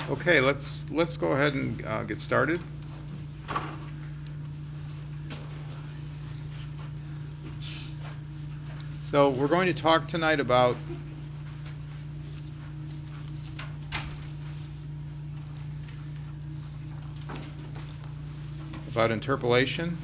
Okay, let's go ahead and get started. So we're going to talk tonight about interpolation.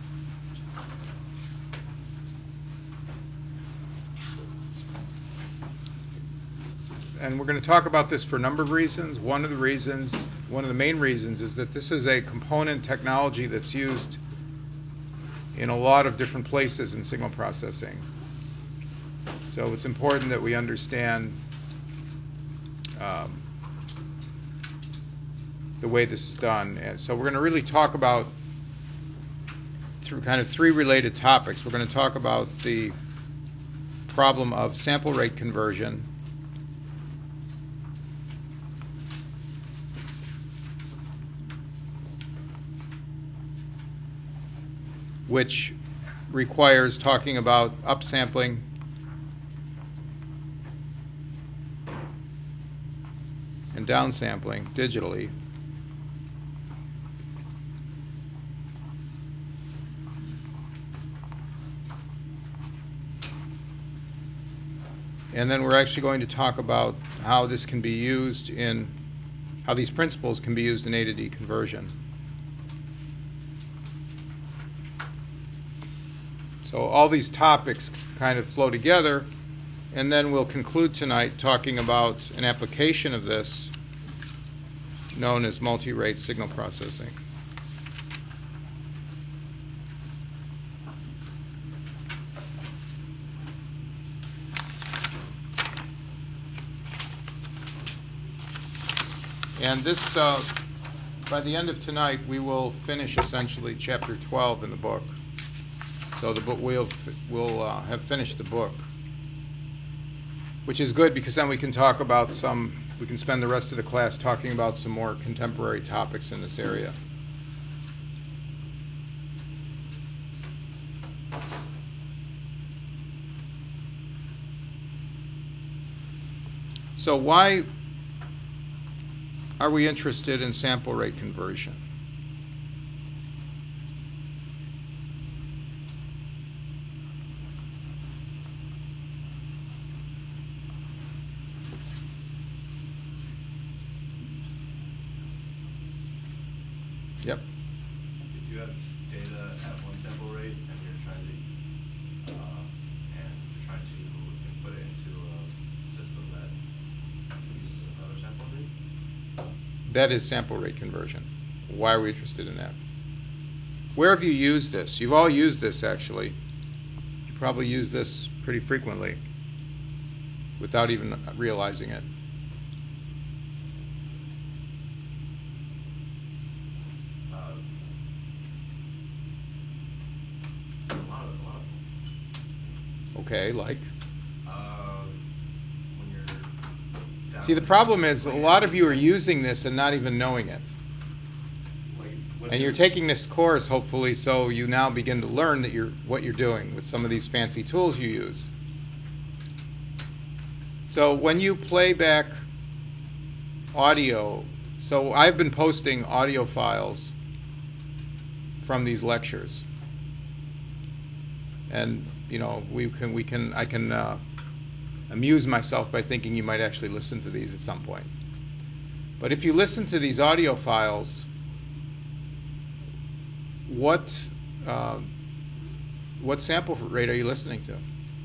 And we're going to talk about this for a number of reasons. One of the main reasons is that this is a component technology that's used in a lot of different places in signal processing. So it's important that we understand the way this is done. And so we're going to really talk about through kind of three related topics. We're going to talk about the problem of sample rate conversion, which requires talking about upsampling and downsampling digitally. And then we're actually going to talk about how this can be used how these principles can be used in A to D conversion. So all these topics kind of flow together, and then we'll conclude tonight talking about an application of this known as multi-rate signal processing. And this, by the end of tonight, we will finish essentially chapter 12 in the book. So the book we'll have finished the book, which is good because then we can talk about we can spend the rest of the class talking about some more contemporary topics in this area. So why are we interested in sample rate conversion? Yep. If you have data at one sample rate and you're trying to input it into a system that uses another sample rate? That is sample rate conversion. Why are we interested in that? Where have you used this? You've all used this, actually. You probably use this pretty frequently without even realizing it. A lot of them. Okay, like? When you're See, the problem is a lot of you are using this and not even knowing it. And you're taking this course, hopefully, so you now begin to learn what you're doing with some of these fancy tools you use. So when you play back audio, so I've been posting audio files from these lectures, and I can amuse myself by thinking you might actually listen to these at some point. But if you listen to these audio files, what sample rate are you listening to?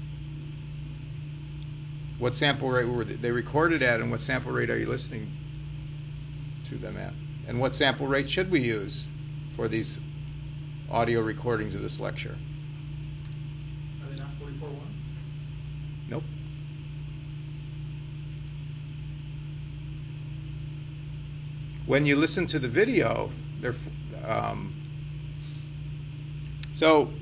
What sample rate were they recorded at, and what sample rate are you listening to them at? And what sample rate should we use for these audio recordings of this lecture? Are they not 44.1? Nope. When you listen to the video, they're so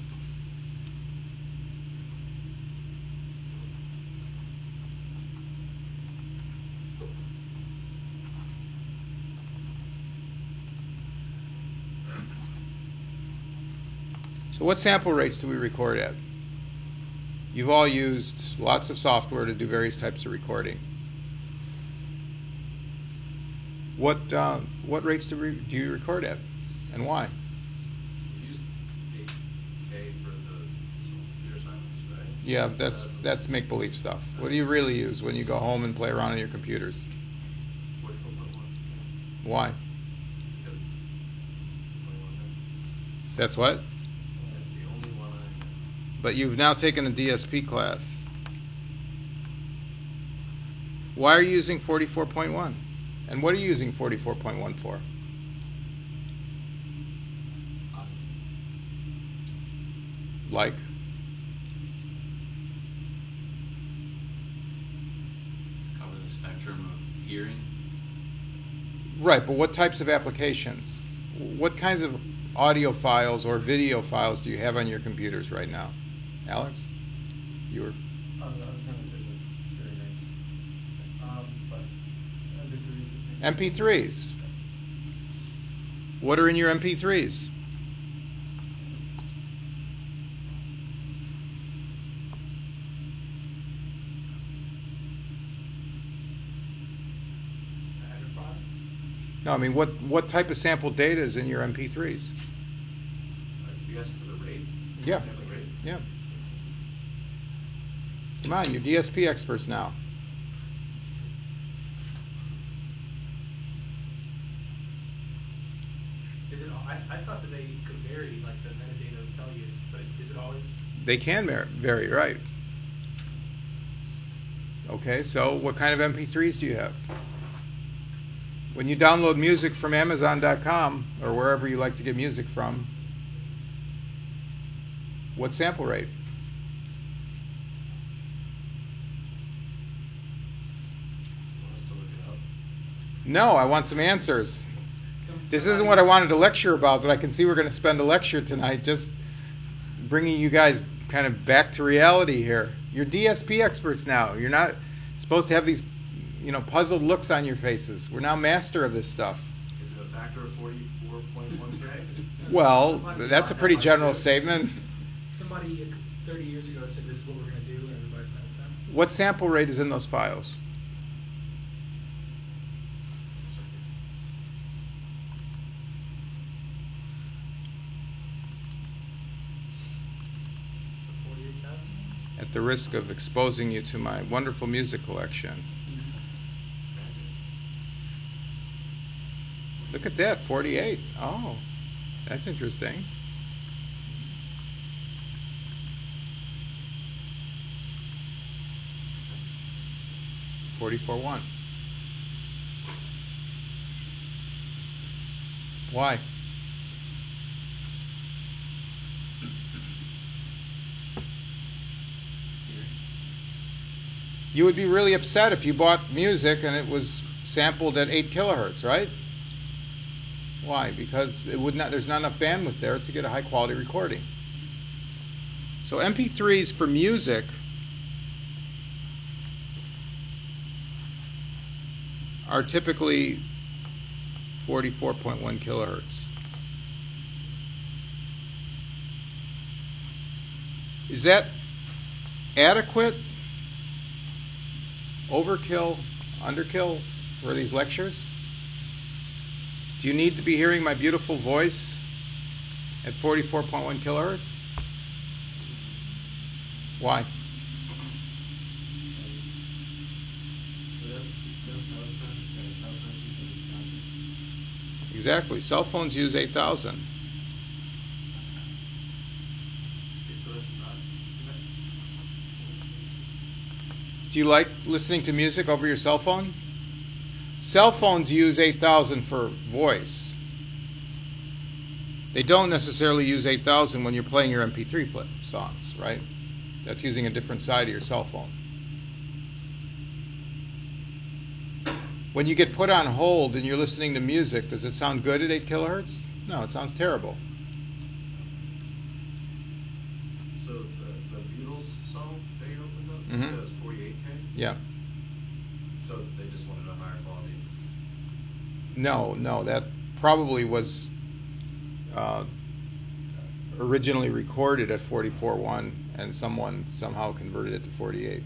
what sample rates do we record at? You've all used lots of software to do various types of recording. What rates do you record at, and why? We use 8K for the computer silence, right? Yeah, that's make believe stuff. What do you really use when you go home and play around on your computers? 44.1. Why? Because it's only one there. That's what? That's the only one I have. But you've now taken a DSP class. Why are you using 44.1? And what are you using 44.1 for? Like? To cover the spectrum of hearing. Right, but what types of applications? What kinds of audio files or video files do you have on your computers right now? Alex? You were? I was going to say the hearing aids. But MP3s. MP3s. What are in your MP3s? Header file? No, I mean, what type of sample data is in your MP3s? You asking for the rate? Yeah. Sampling rate? Yeah. Come on, you're DSP experts now. Is it? I thought that they could vary, like the metadata would tell you, but is it always? They can vary, right? Okay, so what kind of MP3s do you have? When you download music from Amazon.com or wherever you like to get music from, what sample rate? You want us to look it up? No, I want some answers. This Somebody- isn't what I wanted to lecture about, but I can see we're going to spend a lecture tonight just bringing you guys kind of back to reality here. You're DSP experts now. You're not supposed to have these, puzzled looks on your faces. We're now master of this stuff. Is it a factor of 44.1K? Well, Somebody- that's a pretty general statement. Somebody 30 years ago said this is what we're going to do, and everybody's made sense. What sample rate is in those files? At the risk of exposing you to my wonderful music collection. Look at that, 48. Oh, that's interesting. $44.1. Why? You would be really upset if you bought music and it was sampled at 8 kilohertz, right? Why? Because there's not enough bandwidth there to get a high quality recording. So MP3s for music are typically 44.1 kilohertz. Is that adequate? Overkill? Underkill for these lectures? Do you need to be hearing my beautiful voice at 44.1 kilohertz? Why? Exactly. Cell phones use 8,000. So that's not. Do you like listening to music over your cell phone? Cell phones use 8,000 for voice. They don't necessarily use 8,000 when you're playing your MP3 songs, right? That's using a different side of your cell phone. When you get put on hold and you're listening to music, does it sound good at 8 kilohertz? No, it sounds terrible. So the Beatles song that you opened up, Mhm. you said it was 48K? Yeah. So they just wanted a higher quality? No, that probably was originally recorded at 44.1 and someone somehow converted it to 48.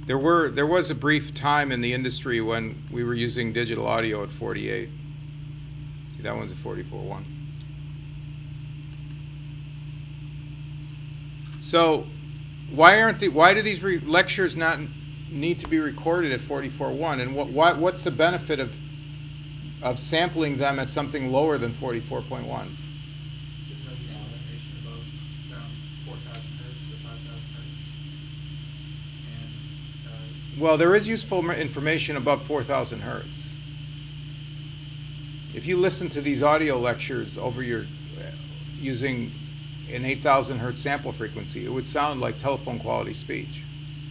There was a brief time in the industry when we were using digital audio at 48. See, that one's a 44.1. So why do these lectures not need to be recorded at 44.1? And what's the benefit of sampling them at something lower than 44.1? There's no useful information above around 4,000 hertz or 5,000 hertz. And Well, there is useful information above 4,000 hertz. If you listen to these audio lectures over using an 8,000 hertz sample frequency, it would sound like telephone quality speech.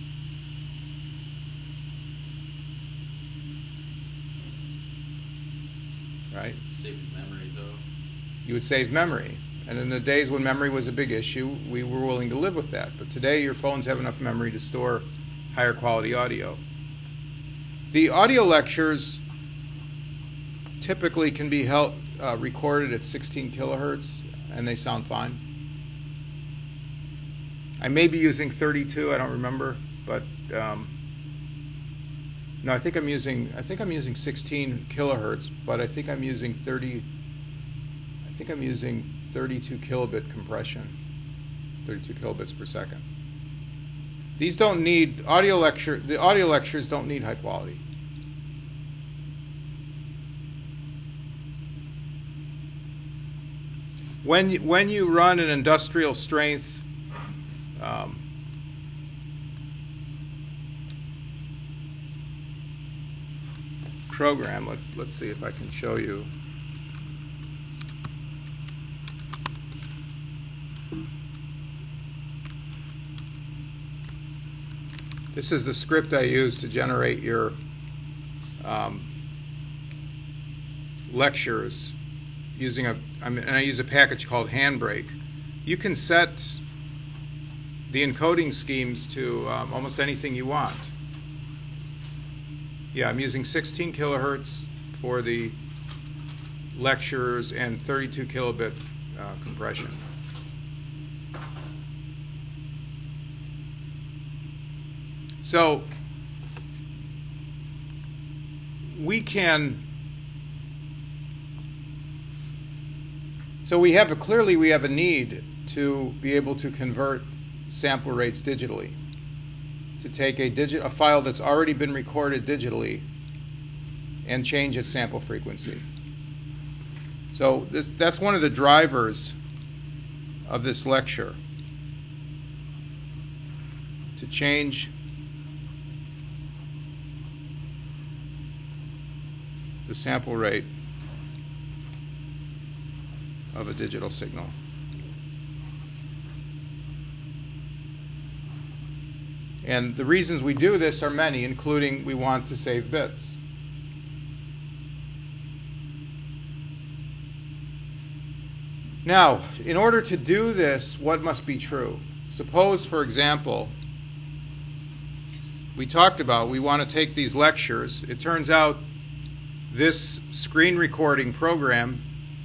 Right? Saving memory, though. You would save memory. And in the days when memory was a big issue, we were willing to live with that. But today, your phones have enough memory to store higher quality audio. The audio lectures typically can be recorded at 16 kilohertz, and they sound fine. I may be using 32. I don't remember, but no, I think I'm using 16 kilohertz, but I think I'm using 32 kilobit compression, 32 kilobits per second. These don't need the audio lectures don't need high quality. When you run an industrial strength program, let's see if I can show you. This is the script I use to generate your lectures and I use a package called Handbrake. You can set the encoding schemes to almost anything you want. Yeah, I'm using 16 kilohertz for the lectures and 32 kilobit compression. So we have a need to be able to convert sample rates digitally, to take a file that's already been recorded digitally and change its sample frequency. So that's one of the drivers of this lecture, to change the sample rate of a digital signal. And the reasons we do this are many, including we want to save bits. Now, in order to do this, what must be true? Suppose, for example, we talked about we want to take these lectures. It turns out this screen recording program,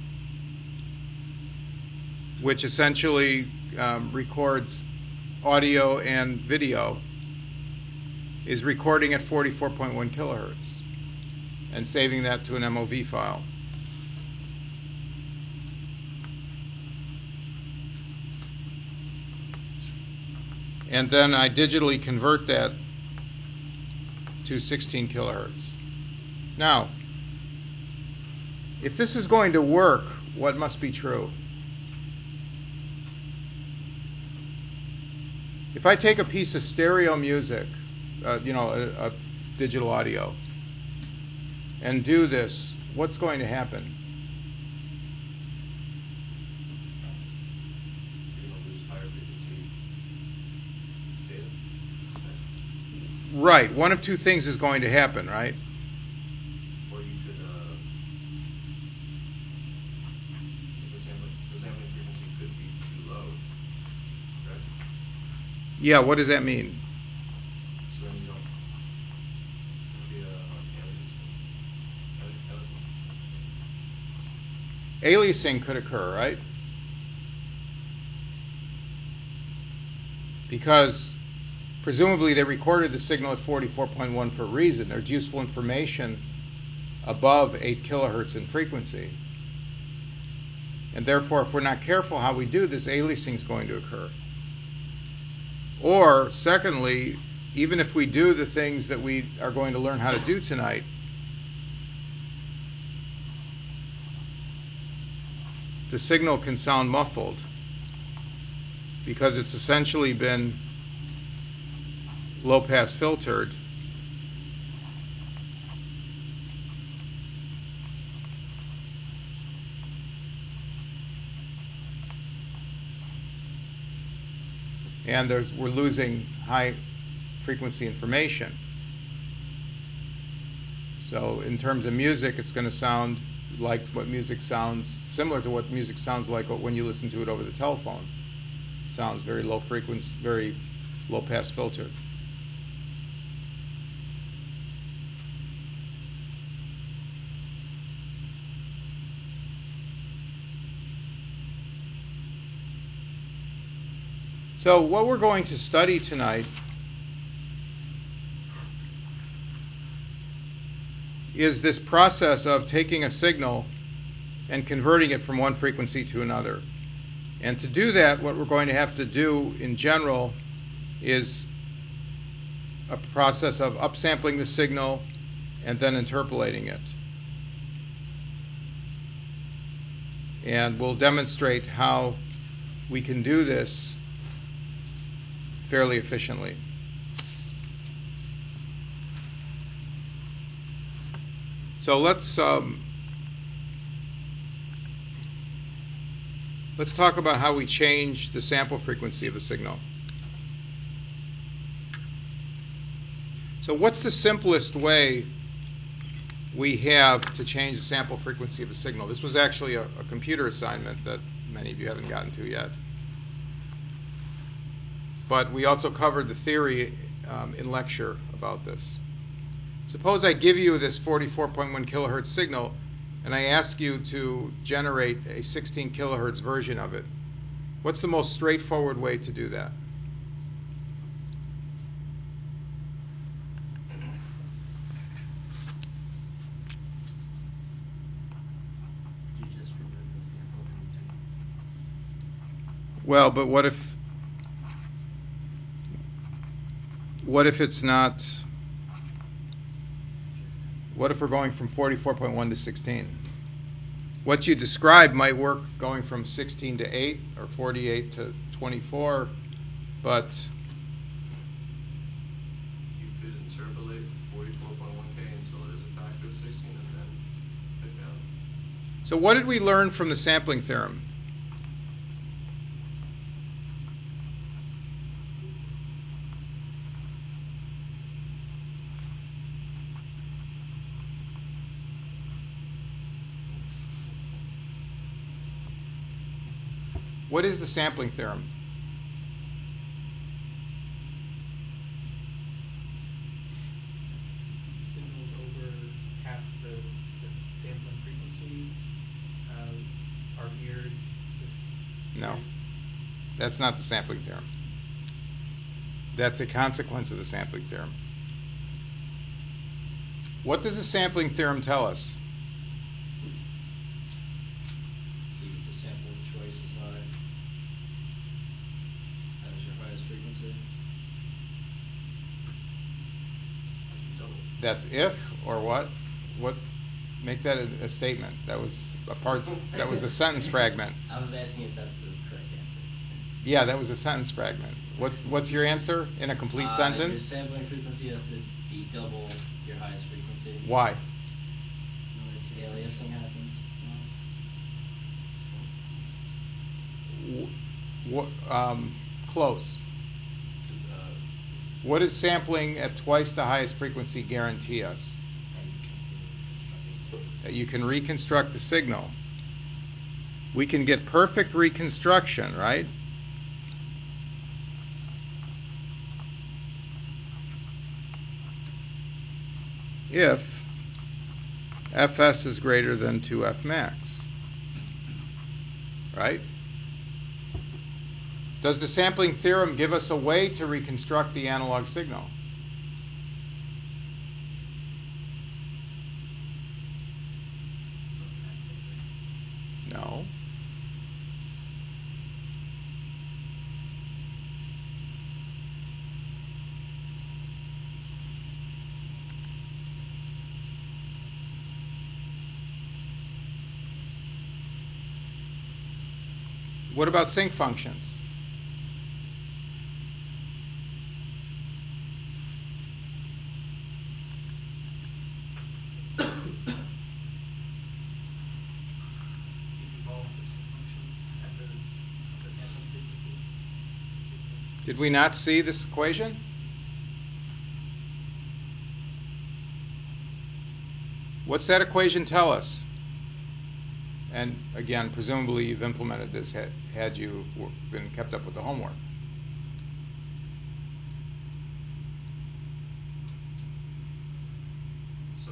which essentially records audio and video, is recording at 44.1 kilohertz and saving that to an MOV file. And then I digitally convert that to 16 kilohertz. Now, if this is going to work, what must be true? If I take a piece of stereo music, a digital audio, and do this, what's going to happen? You're going to lose higher frequency data. Right. One of two things is going to happen, right? Or you could, the sampling frequency could be too low, correct? Yeah, what does that mean? So then you don't, it'll be aliasing. Aliasing could occur, right? Because presumably they recorded the signal at 44.1 for a reason. There's useful information above 8 kilohertz in frequency. And therefore, if we're not careful how we do this, aliasing is going to occur. Or, secondly, even if we do the things that we are going to learn how to do tonight, the signal can sound muffled because it's essentially been low-pass filtered. And we're losing high frequency information. So in terms of music, it's going to sound like what music sounds, similar to what music sounds like when you listen to it over the telephone. It sounds very low frequency, very low pass filtered. So what we're going to study tonight is this process of taking a signal and converting it from one frequency to another. And to do that, what we're going to have to do in general is a process of upsampling the signal and then interpolating it. And we'll demonstrate how we can do this fairly efficiently. So let's talk about how we change the sample frequency of a signal. So what's the simplest way we have to change the sample frequency of a signal? This was actually a computer assignment that many of you haven't gotten to yet. But we also covered the theory in lecture about this. Suppose I give you this 44.1 kilohertz signal and I ask you to generate a 16 kilohertz version of it. What's the most straightforward way to do that? You just remove the samples in between. Well, but what if it's not? What if we're going from 44.1 to 16? What you described might work going from 16 to 8 or 48 to 24, but You could interpolate 44.1K until it is a factor of 16 and then pick out. so what did we learn from the sampling theorem? What is the sampling theorem? Signals over half the sampling frequency are mirrored with. No, that's not the sampling theorem. That's a consequence of the sampling theorem. What does the sampling theorem tell us? So you get the sample choice as high as your highest frequency. That's double. That's if or what? What? Make that a statement. That was a part. That was a sentence fragment. I was asking if that's the correct answer. Yeah, that was a sentence fragment. What's your answer in a complete Your sentence? sampling frequency has to be double your highest frequency. Why? Aliasing happens. Close. What does sampling at twice the highest frequency guarantee us? That you can reconstruct the signal. We can get perfect reconstruction, right? If Fs is greater than 2F max. Right? Does the sampling theorem give us a way to reconstruct the analog signal? No. What about sinc functions? Keep evolving the sync function at the sampling frequency. Did we not see this equation? What's that equation tell us? And again, presumably you've implemented this had you been kept up with the homework. So,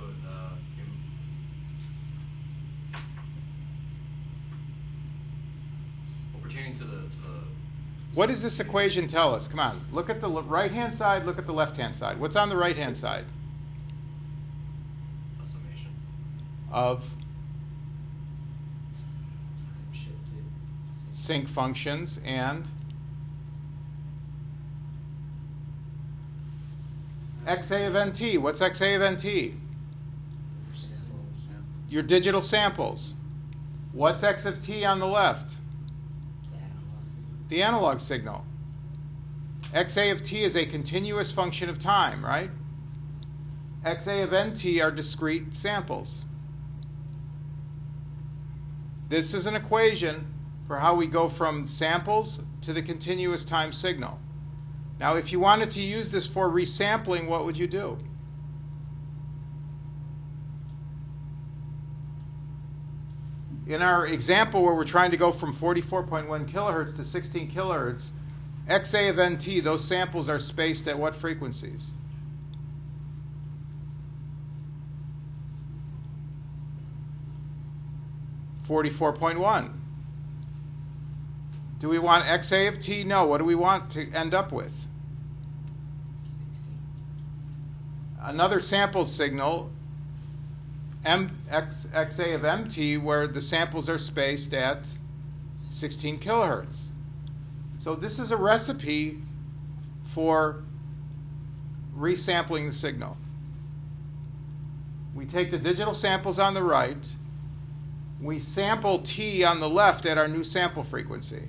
pertaining to the What does this equation tell us? Come on, look at the right-hand side, look at the left-hand side. What's on the right-hand side? a summation. Of Time shifted. sinc functions and XA of NT. What's XA of NT? Your digital samples. What's X of T on the left? The analog signal. XA of T is a continuous function of time, right? XA of NT are discrete samples. This is an equation for how we go from samples to the continuous time signal. Now, if you wanted to use this for resampling, what would you do? In our example where we're trying to go from 44.1 kilohertz to 16 kilohertz, XA of NT, those samples are spaced at what frequencies? $44.1. Do we want XA of T? No. What do we want to end up with? 16. Another sampled signal, XA of MT, where the samples are spaced at 16 kilohertz. So this is a recipe for resampling the signal. We take the digital samples on the right, we sample T on the left at our new sample frequency.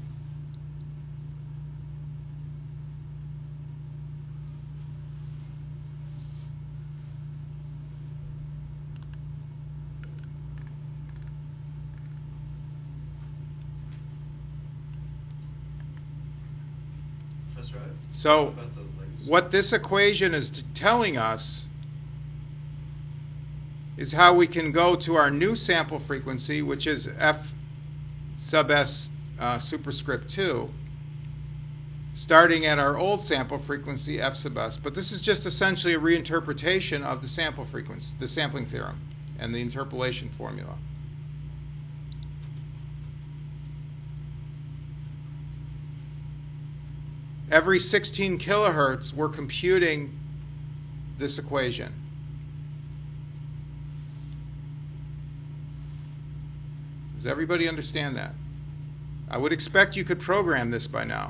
Professor, So about the legacy. what this equation is telling us is how we can go to our new sample frequency, which is F sub S superscript 2, starting at our old sample frequency, F sub S. But this is just essentially a reinterpretation of the sample frequency, the sampling theorem, and the interpolation formula. Every 16 kilohertz, we're computing this equation. Does everybody understand that? I would expect you could program this by now.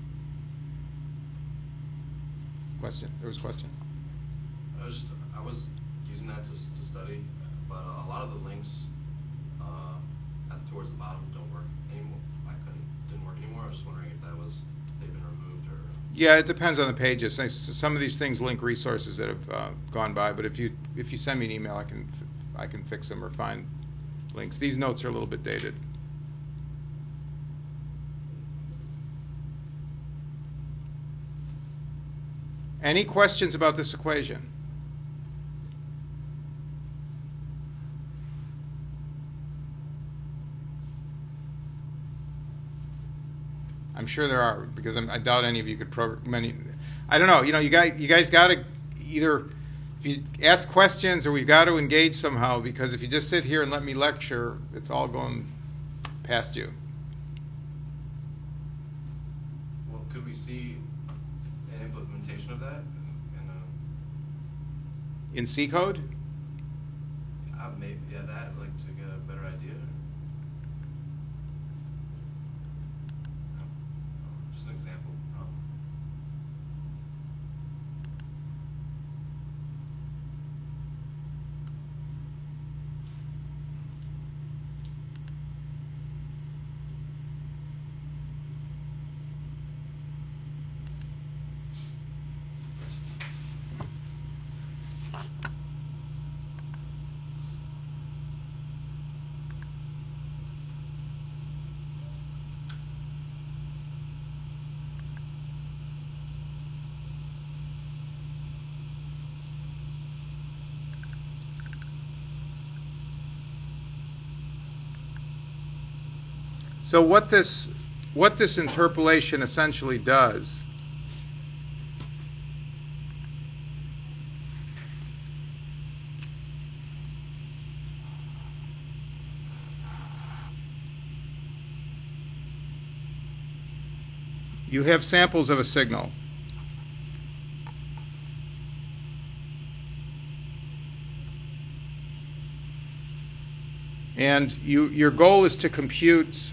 Question? There was a question? I was using that to study, but a lot of the links towards the bottom don't work anymore. Didn't work anymore. I was just wondering if they've been removed or. Yeah, it depends on the pages. Some of these things link resources that have gone by, but if you send me an email, I can fix them or find links. These notes are a little bit dated. Any questions about this equation? I'm sure there are, because I doubt any of you could program. I don't know. You guys got to either, if you ask questions, or we've got to engage somehow. Because if you just sit here and let me lecture, it's all going past you. see an implementation of that In C code? maybe that like to get a better idea? Just an example. So what this interpolation essentially does you have samples of a signal. And your goal is to compute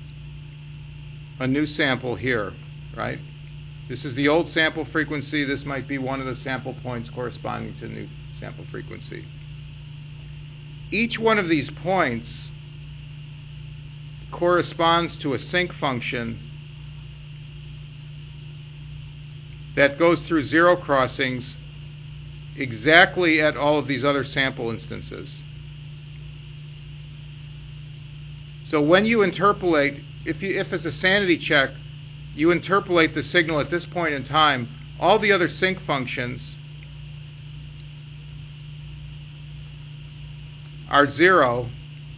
a new sample here, right? This is the old sample frequency. This might be one of the sample points corresponding to the new sample frequency. Each one of these points corresponds to a sinc function that goes through zero crossings exactly at all of these other sample instances. So when you interpolate, if as a sanity check, you interpolate the signal at this point in time, all the other sinc functions are zero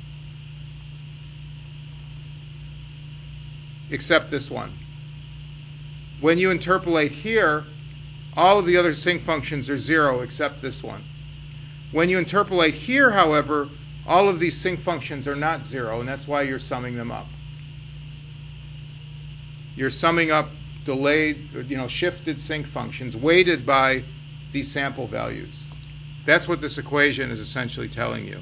except this one. When you interpolate here, all of the other sinc functions are zero except this one. When you interpolate here, however, all of these sinc functions are not zero, and that's why you're summing them up. You're summing up delayed, shifted sinc functions weighted by these sample values. That's what this equation is essentially telling you.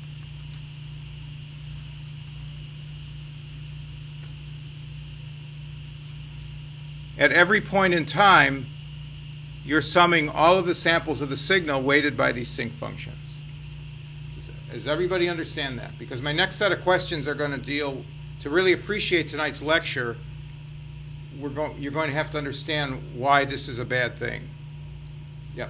At every point in time, you're summing all of the samples of the signal weighted by these sinc functions. Does everybody understand that? Because my next set of questions are going to deal, to really appreciate tonight's lecture, you're going to have to understand why this is a bad thing. Yep.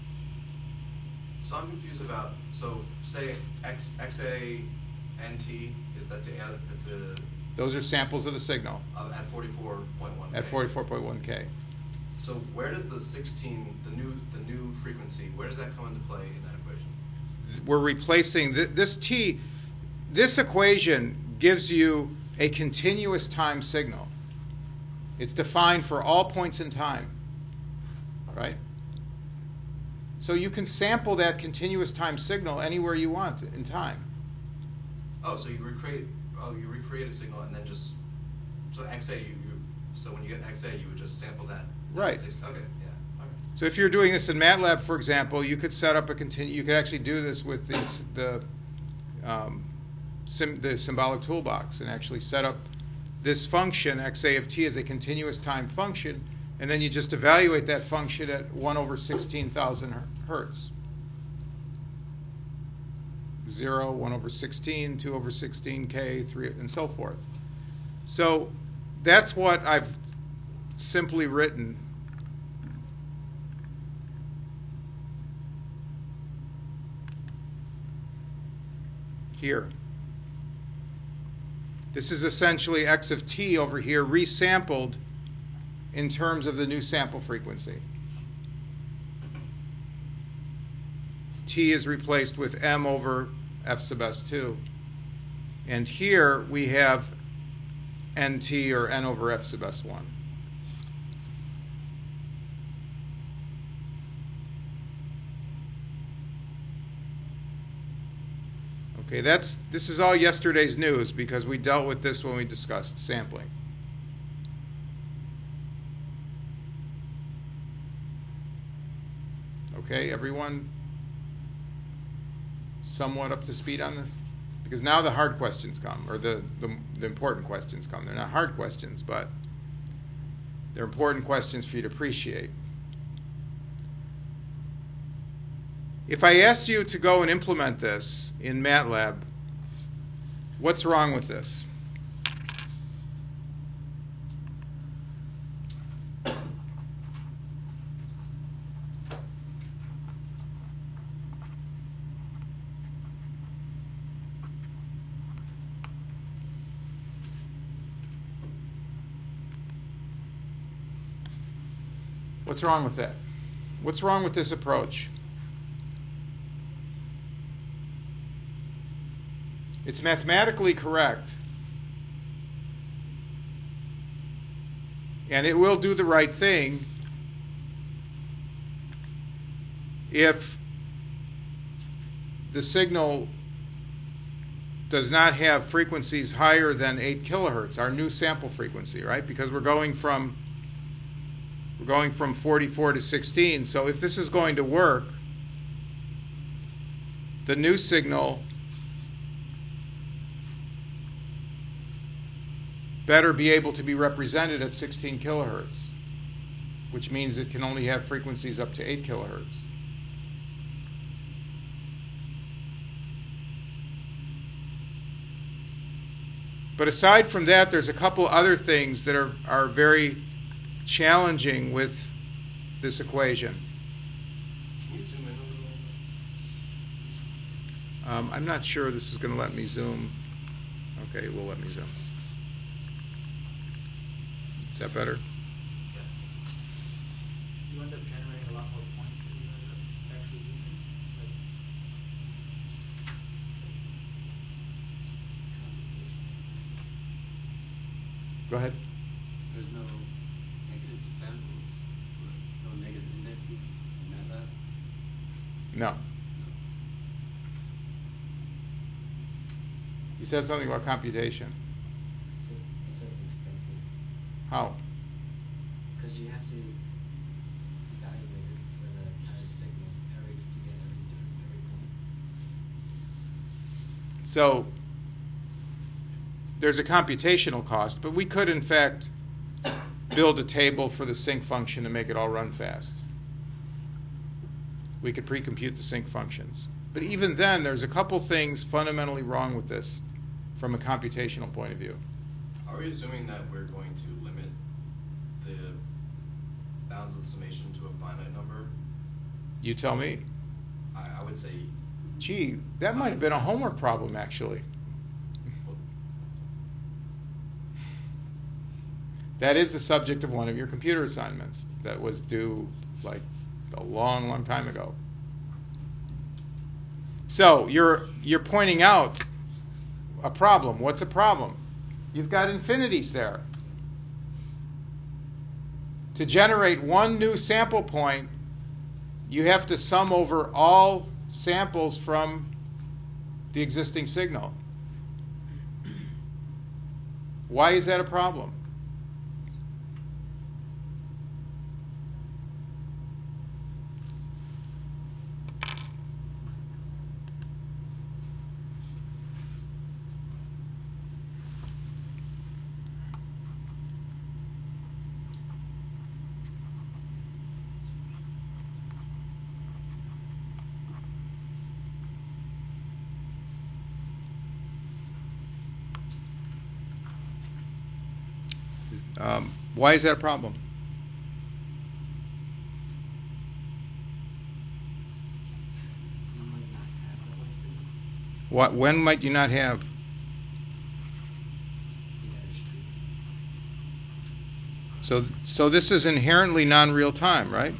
So I'm confused about, say XA NT that's a those are samples of the signal at 44.1. at 44.1K. So where does the 16, the new frequency, where does that come into play in that equation? We're replacing this T. This equation gives you a continuous time signal. It's defined for all points in time, right? So you can sample that continuous time signal anywhere you want in time. Oh, so you recreate a signal and then just, so XA so when you get XA you would just sample that. Right. Okay, yeah. Okay. So if you're doing this in MATLAB, for example, you could set up you could actually do this with the symbolic toolbox and actually set up this function XA of t as a continuous time function, and then you just evaluate that function at 1 over 16,000 hertz. 0, 1 over 16, 2 over 16K, 3, and so forth. So that's what I've simply written here. This is essentially x of t over here resampled in terms of the new sample frequency. T is replaced with m over f sub s2. And here we have nt, or n over f sub s1. Okay, this is all yesterday's news because we dealt with this when we discussed sampling. Okay, everyone somewhat up to speed on this? Because now the hard questions come, or the important questions come. They're not hard questions, but they're important questions for you to appreciate. If I asked you to go and implement this in MATLAB, what's wrong with this? What's wrong with that? What's wrong with this approach? It's mathematically correct, and it will do the right thing if the signal does not have frequencies higher than 8 kilohertz, our new sample frequency, right? Because we're going from 44 to 16. So if this is going to work, the new signal better be able to be represented at 16 kilohertz, which means it can only have frequencies up to 8 kilohertz. But aside from that, there's a couple other things that are very challenging with this equation. Can you zoom in a little bit? I'm not sure this is going to let me zoom. Okay, it will let me zoom. Is that better? Yeah. You end up generating a lot more points than you end up actually using. Like, Go ahead. There's no negative samples, no negative indexes in MATLAB. No. No. You said something about computation. It says expensive. How? Because you have to evaluate it for the entire signal to get every point. So there's a computational cost, but we could in fact build a table for the sync function and make it all run fast. We could pre-compute the sync functions. But even then, there's a couple things fundamentally wrong with this from a computational point of view. Are we assuming that we're going to limit the bounds of the summation to a finite number? You tell me. I would say. Gee, that might have been a Common sense. homework problem, actually. Well, That is the subject of one of your computer assignments that was due like a long, long time ago. So you're pointing out a problem. What's a problem? You've got infinities there. To generate one new sample point, you have to sum over all samples from the existing signal. Why is that a problem? Why is that a problem? You might not have the whole signal. When might you not have? You got a stream. So this is inherently non-real time, right?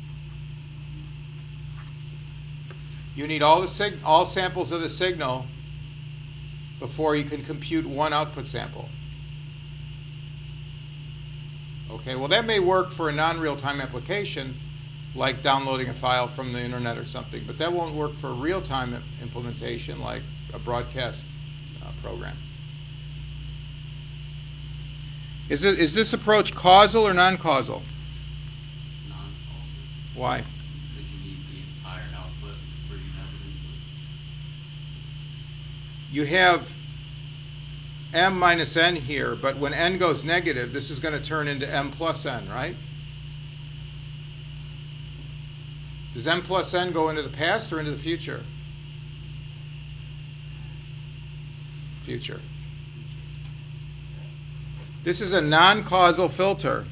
You need all samples of the signal before you can compute one output sample. Okay, well that may work for a non-real time application, like downloading a file from the internet or something, but that won't work for a real-time implementation like a broadcast program. Is this approach causal or non-causal? Non-causal. Why? Because you need you have m minus n here, but when n goes negative, this is going to turn into m plus n, right? Does m plus n go into the past or into the future? Future. This is a non-causal filter.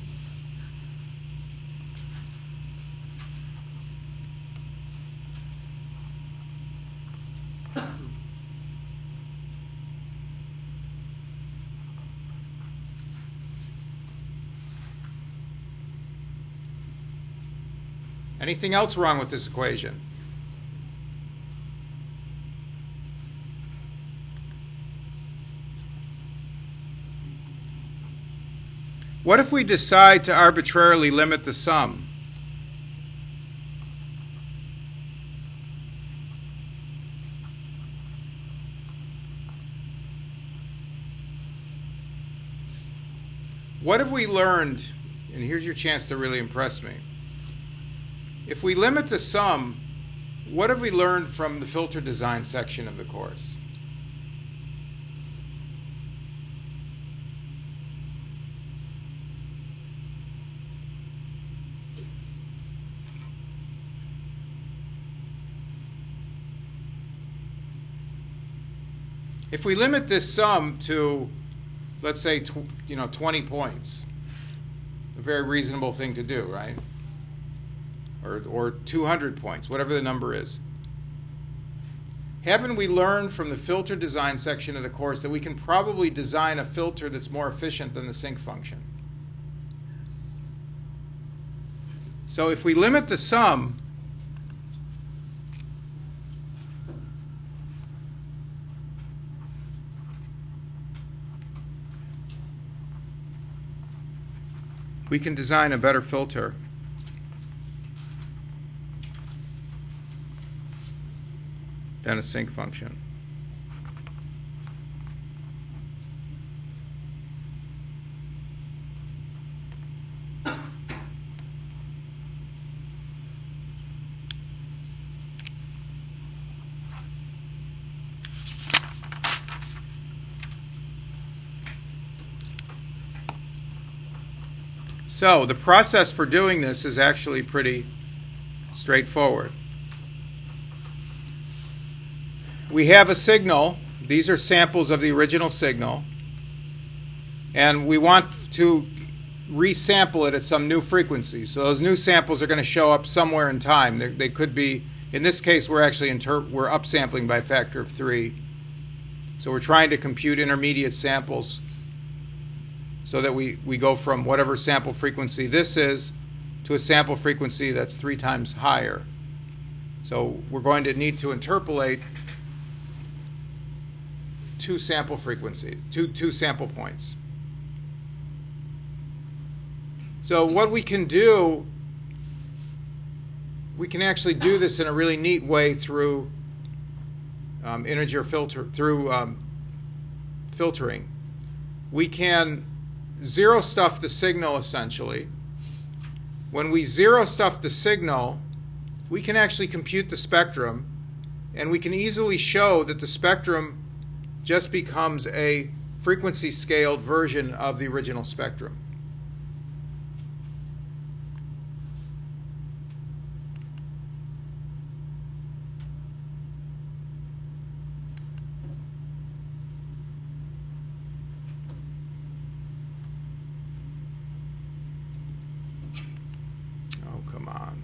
Anything else wrong with this equation? What if we decide to arbitrarily limit the sum? What have we learned? And here's your chance to really impress me. If we limit the sum, what have we learned from the filter design section of the course? If we limit this sum to, let's say, 20 points, a very reasonable thing to do, right? Or 200 points, whatever the number is. Haven't we learned from the filter design section of the course that we can probably design a filter that's more efficient than the sinc function? So if we limit the sum, we can design a better filter. Than a sinc function. So the process for doing this is actually pretty straightforward. We have a signal. These are samples of the original signal. And we want to resample it at some new frequency. So those new samples are going to show up somewhere in time. They could be, in this case, we're actually we're upsampling by a factor of 3. So we're trying to compute intermediate samples so that we go from whatever sample frequency this is to a sample frequency that's 3 times higher. So we're going to need to interpolate 2 sample frequencies, two sample points. So what we can do, we can actually do this in a really neat way through integer filtering. We can zero stuff the signal essentially. When we zero stuff the signal, we can actually compute the spectrum, and we can easily show that the spectrum just becomes a frequency scaled version of the original spectrum. Oh, come on.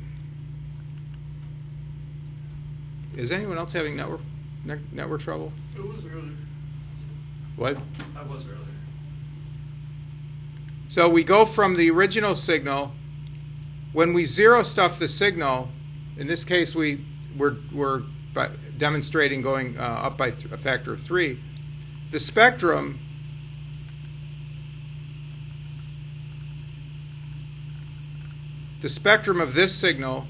Is anyone else having network trouble? It was earlier. What? I was earlier. So we go from the original signal. When we zero stuff the signal, in this case we're demonstrating going up by a factor of 3. The spectrum of this signal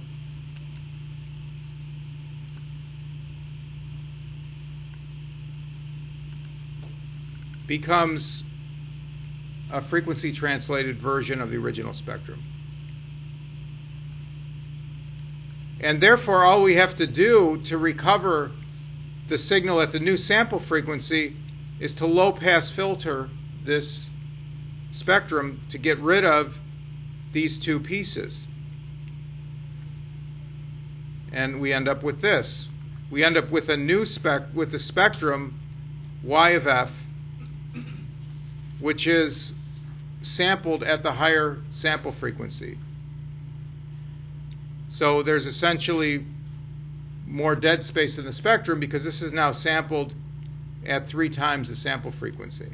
becomes a frequency translated version of the original spectrum. And therefore, all we have to do to recover the signal at the new sample frequency is to low-pass filter this spectrum to get rid of these two pieces. And we end up with this. We end up with a new with the spectrum Y of f, which is sampled at the higher sample frequency. So there's essentially more dead space in the spectrum because this is now sampled at 3 times the sample frequency.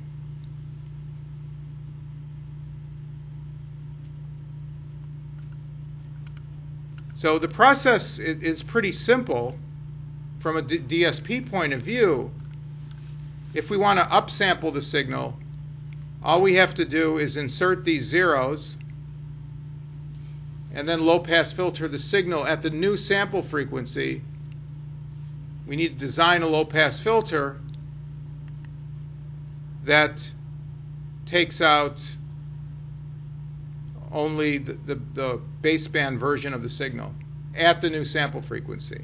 So the process is pretty simple from a DSP point of view. If we want to upsample the signal, all we have to do is insert these zeros and then low-pass filter the signal at the new sample frequency. We need to design a low-pass filter that takes out only the baseband version of the signal at the new sample frequency.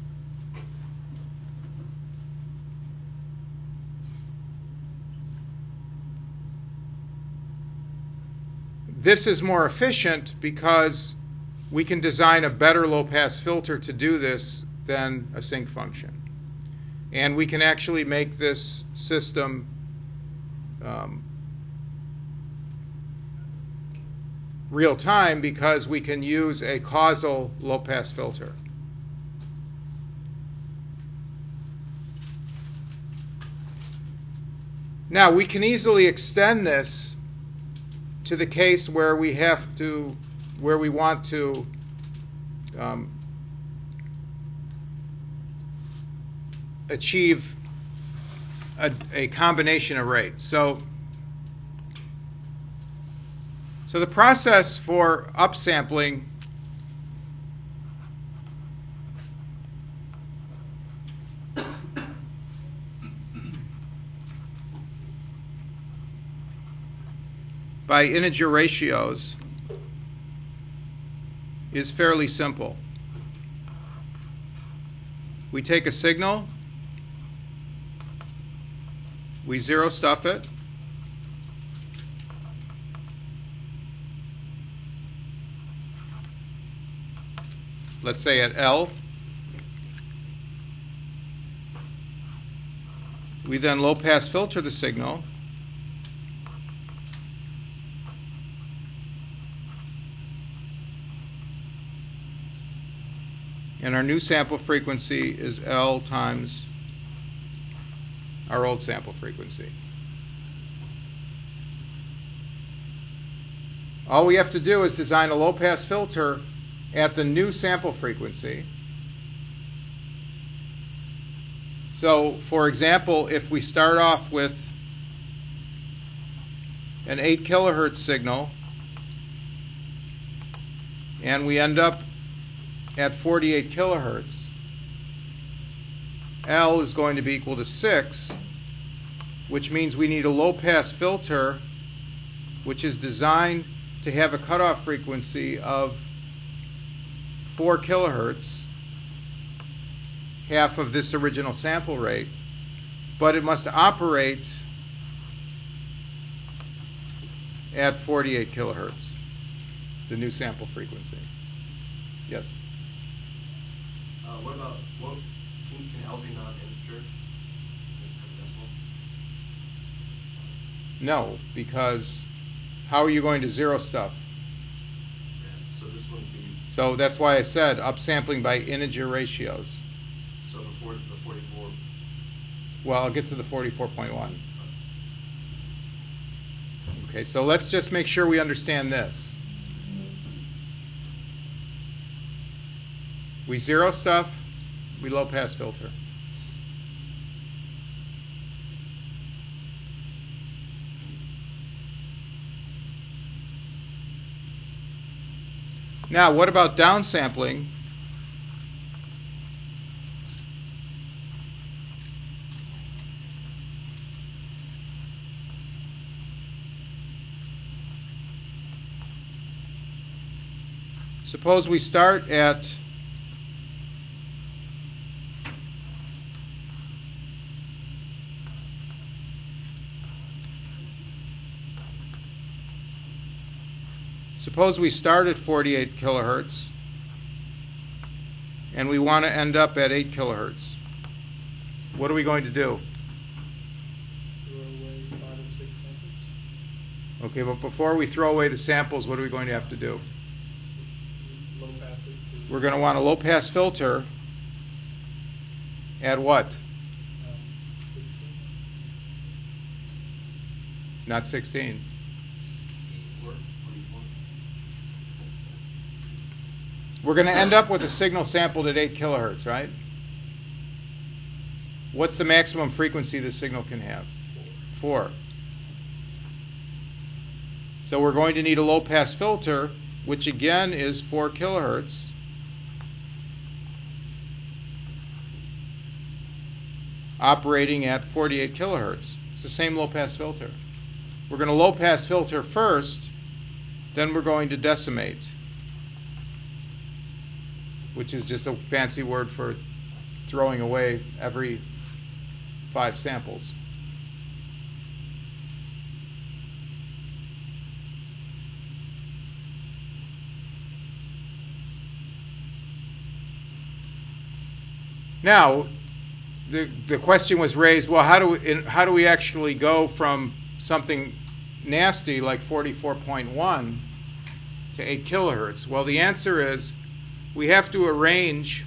This is more efficient because we can design a better low-pass filter to do this than a sinc function. And we can actually make this system real time because we can use a causal low-pass filter. Now we can easily extend this to the case where we want to achieve a combination of rates. So the process for upsampling by integer ratios is fairly simple. We take a signal, we zero stuff it, let's say at L. We then low-pass filter the signal. And our new sample frequency is L times our old sample frequency. All we have to do is design a low-pass filter at the new sample frequency. So, for example, if we start off with an 8 kilohertz signal and we end up at 48 kilohertz, L is going to be equal to 6, which means we need a low-pass filter which is designed to have a cutoff frequency of 4 kilohertz, half of this original sample rate, but it must operate at 48 kilohertz, the new sample frequency. Yes? Can L be non-integer? No, because how are you going to zero stuff? Yeah, so this wouldn't be. So that's why I said upsampling by integer ratios. So the 44. Well, I'll get to the 44.1. Okay, so let's just make sure we understand this. We zero stuff, we low-pass filter. Now, what about downsampling? Suppose we start at Suppose we start at 48 kilohertz and we want to end up at 8 kilohertz. What are we going to do? Throw away 5 or 6 samples. Okay, but before we throw away the samples, what are we going to have to do? Low pass it to. We're going to want a low pass filter at what? 16. Not 16. Or 24. We're going to end up with a signal sampled at 8 kilohertz, right? What's the maximum frequency the signal can have? 4. So we're going to need a low pass filter, which again is 4 kilohertz. Operating at 48 kilohertz. It's the same low pass filter. We're going to low pass filter first, then we're going to decimate, which is just a fancy word for throwing away every 5 samples. Now, the question was raised, well, how do we actually go from something nasty like 44.1 to 8 kilohertz? Well, the answer is we have to arrange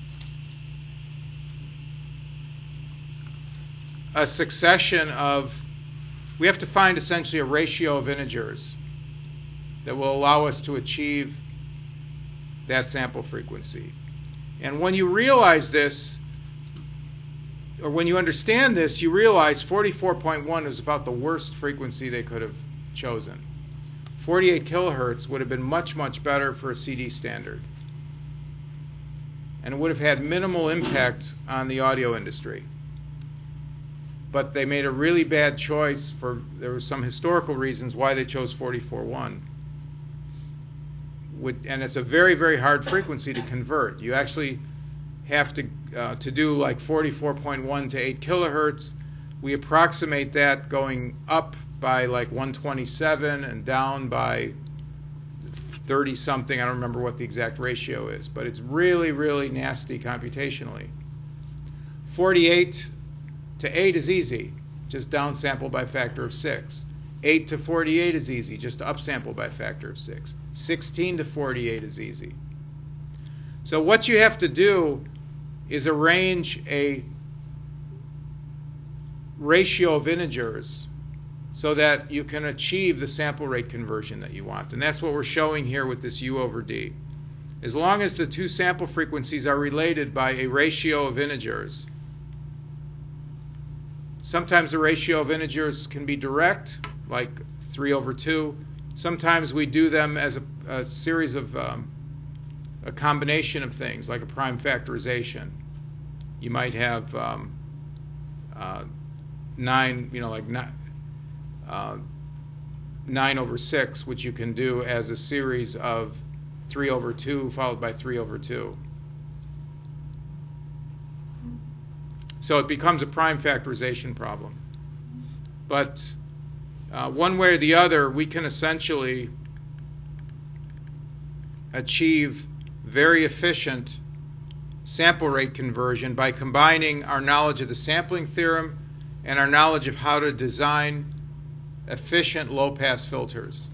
a succession of, we have to find essentially a ratio of integers that will allow us to achieve that sample frequency. And when you realize this, or when you understand this, you realize 44.1 is about the worst frequency they could have chosen. 48 kilohertz would have been much, much better for a CD standard. And it would have had minimal impact on the audio industry. But they made a really bad choice there were some historical reasons why they chose 44.1. And it's a very, very hard frequency to convert. You actually have to do like 44.1 to 8 kilohertz. We approximate that going up by like 127 and down by 30 something. I don't remember what the exact ratio is, but it's really, really nasty computationally. 48 to 8 is easy, just downsample by a factor of 6. 8 to 48 is easy, just upsample by a factor of 6. 16 to 48 is easy. So what you have to do is arrange a ratio of integers so that you can achieve the sample rate conversion that you want. And that's what we're showing here with this U over D. As long as the two sample frequencies are related by a ratio of integers, sometimes the ratio of integers can be direct, like 3 over 2. Sometimes we do them as a series of a combination of things, like a prime factorization. You might have 9 over 6, which you can do as a series of 3 over 2 followed by 3 over 2. So it becomes a prime factorization problem. But one way or the other, we can essentially achieve very efficient sample rate conversion by combining our knowledge of the sampling theorem and our knowledge of how to design efficient low-pass filters.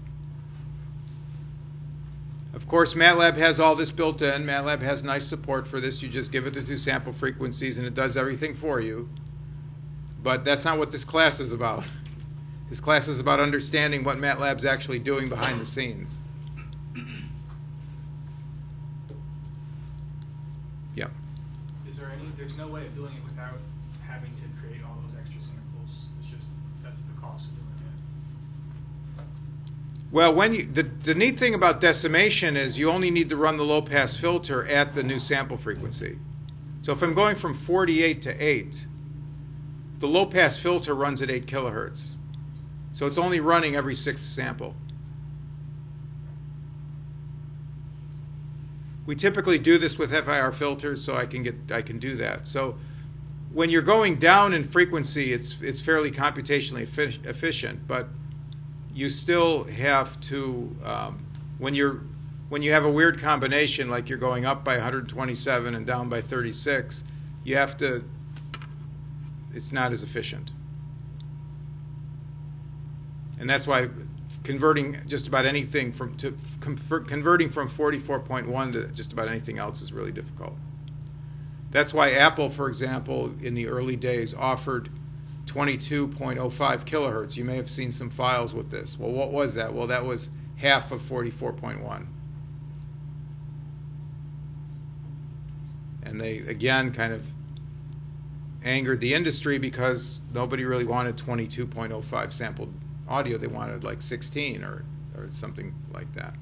Of course, MATLAB has all this built in. MATLAB has nice support for this. You just give it the two sample frequencies and it does everything for you. But that's not what this class is about. This class is about understanding what MATLAB's actually doing behind the scenes. Yeah. There's no way of doing it without having to create all those extra samples. That's the cost of doing it. Well, the neat thing about decimation is you only need to run the low-pass filter at the new sample frequency. So if I'm going from 48 to 8, the low-pass filter runs at 8 kilohertz. So it's only running every 6th sample. We typically do this with FIR filters, so I can do that. So when you're going down in frequency, it's fairly computationally efficient, but you still have to when you have a weird combination, like you're going up by 127 and down by 36, it's not as efficient. And that's why converting just about anything converting from 44.1 to just about anything else is really difficult. That's why Apple, for example, in the early days offered 22.05 kilohertz. You may have seen some files with this. Well, what was that? Well, that was half of 44.1. And they, again, kind of angered the industry because nobody really wanted 22.05 sampled audio. They wanted like 16 or something like that.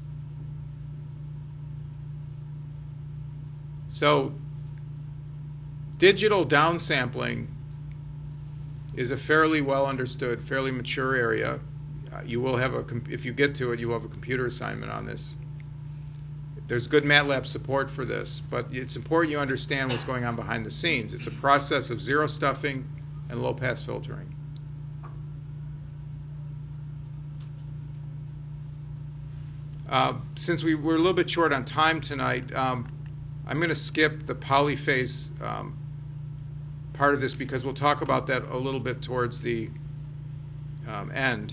So digital downsampling is a fairly well understood, fairly mature area. You will have if you get to it, you will have a computer assignment on this. There's good MATLAB support for this, but it's important you understand what's going on behind the scenes. It's a process of zero stuffing and low-pass filtering. Since we're a little bit short on time tonight, I'm going to skip the polyphase part of this because we'll talk about that a little bit towards the end.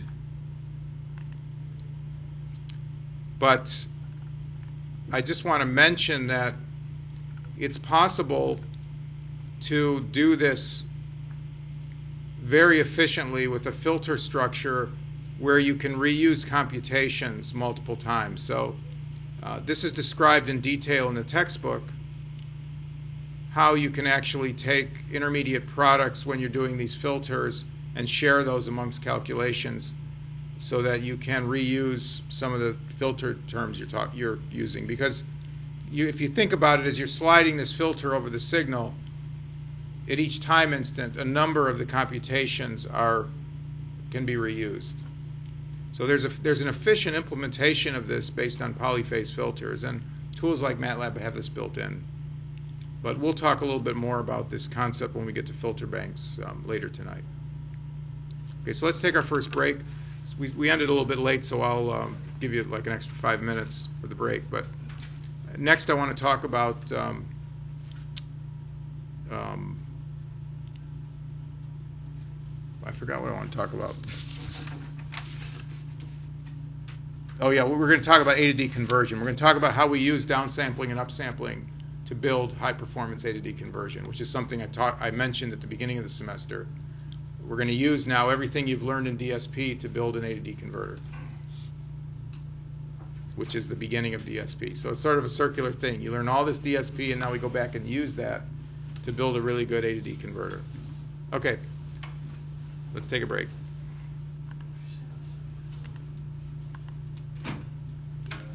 But I just want to mention that it's possible to do this very efficiently with a filter structure where you can reuse computations multiple times. So this is described in detail in the textbook, how you can actually take intermediate products when you're doing these filters and share those amongst calculations so that you can reuse some of the filter terms you're using. Because if you think about it, as you're sliding this filter over the signal, at each time instant, a number of the computations can be reused. So there's an efficient implementation of this based on polyphase filters, and tools like MATLAB have this built in. But we'll talk a little bit more about this concept when we get to filter banks later tonight. Okay, so let's take our first break. We ended a little bit late, so I'll give you like an extra 5 minutes for the break. But next I want to talk about I forgot what I want to talk about. Oh yeah, we're going to talk about A to D conversion. We're going to talk about how we use downsampling and upsampling to build high-performance A to D conversion, which is something I mentioned at the beginning of the semester. We're going to use now everything you've learned in DSP to build an A to D converter, which is the beginning of DSP. So it's sort of a circular thing. You learn all this DSP, and now we go back and use that to build a really good A to D converter. Okay, let's take a break.